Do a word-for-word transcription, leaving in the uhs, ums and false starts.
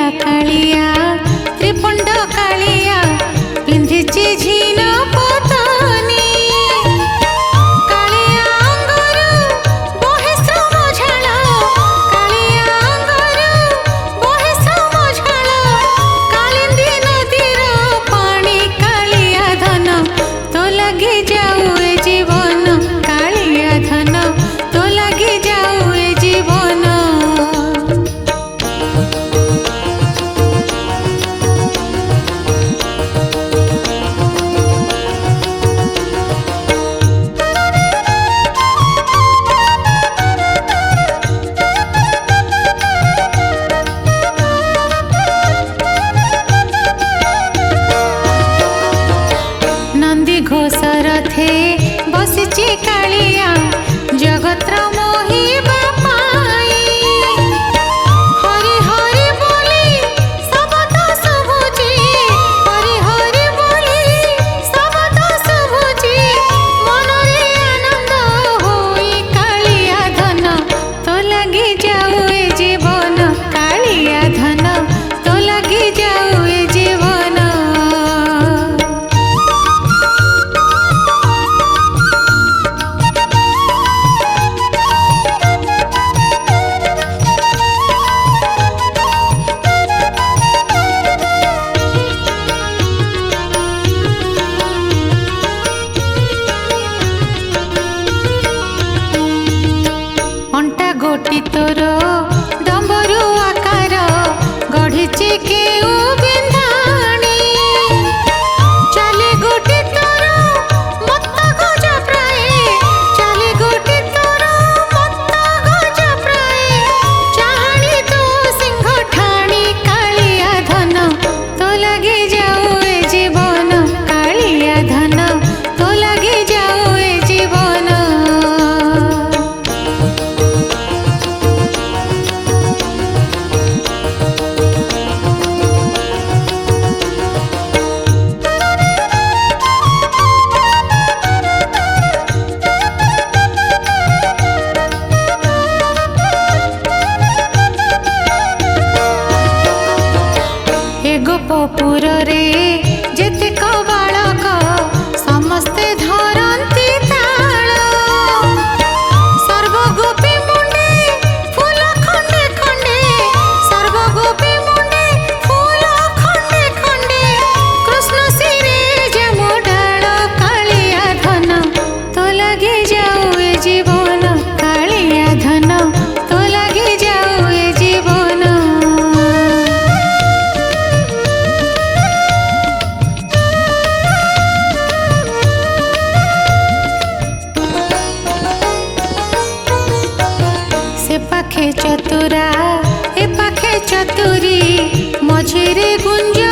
कालिया त्रिपुंड कालिया पिंधिची झीन पतनी कालिया अंगरू बहे समझाल कालिया अंगरू बहे समझाल कालिंदी नदीर पानी कालिया धन तो लगी जाऊ ए जीवन कालिया धन तो लगी जाऊ ए जीवन। नंदी घोषर थे बसिची कालिया जगत्र मोहिबा पाई हरि हरि बोली शब्द शुभुची हरि हरि बोली शब्द शुभुची मनरे आनंद होई कालिया धन तो लगी जाऊ ए जीवन कालिया धन तो लगी जाऊ ए जीवन। अंटा गोटी तोर डंबरू आकार गढ़ीची केउ बिंधाणी चले गोटी तोर मत गज प्राय चले गोटी तोर मत गज प्राय चाहणी तो सिंह ठाणी कालिया धन तो लगी जाऊ ए जीवन कालिया धन तो लगी जाऊ ए जीवन। ए गोपपुर रे जेतेक बालक समस्ते धरती ताल सर्वगोपी मुंडे फूल खंडे खंडे सर्वगोपी मुंडे फूल खंडे खंडे कृष्ण सिरे जमो डाल कालिया धन तो लगी जाऊ ए जीवन कालिया धन तो लगी जाऊ ए जीवन। से पाखे चतुरा ए पाखे चतुरी मझिरे गुंज